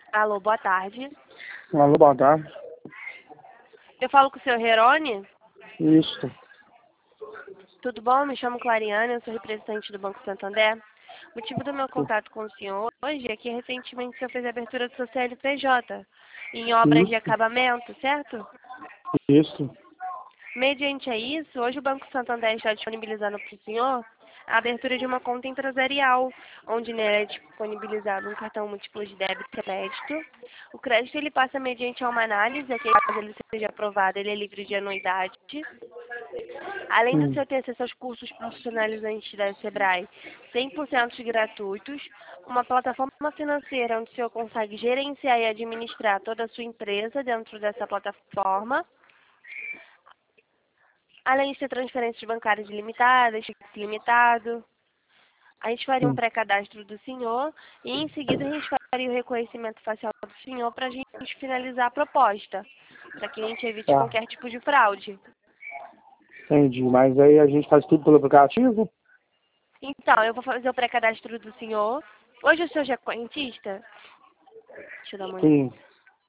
Alô, boa tarde. Alô, boa tarde. Eu falo com o senhor Herone? Isso. Tudo bom? Me chamo Clariane, eu sou representante do Banco Santander. O motivo do meu contato com o senhor hoje é que recentemente o senhor fez a abertura do seu CNPJ em obras de Isso. acabamento, certo? Isso. Mediante a isso, hoje o Banco Santander está disponibilizando para o senhor a abertura de uma conta empresarial, onde nela é disponibilizado um cartão múltiplo de débito e crédito. O crédito ele passa mediante a uma análise, que caso ele seja aprovado, ele é livre de anuidade. Além do senhor ter acesso aos cursos profissionalizantes da Sebrae 100% gratuitos, uma plataforma financeira onde o senhor consegue gerenciar e administrar toda a sua empresa dentro dessa plataforma, além de ter transferências bancárias ilimitadas, cheque limitado. A gente faria um pré-cadastro do senhor e em seguida a gente faria o reconhecimento facial do senhor para a gente finalizar a proposta, para que a gente evite Tá. qualquer tipo de fraude. Entendi. Mas aí a gente faz tudo pelo aplicativo? Então, eu vou fazer o pré-cadastro do senhor. Hoje o senhor já é correntista? Deixa eu dar uma olhada. Sim.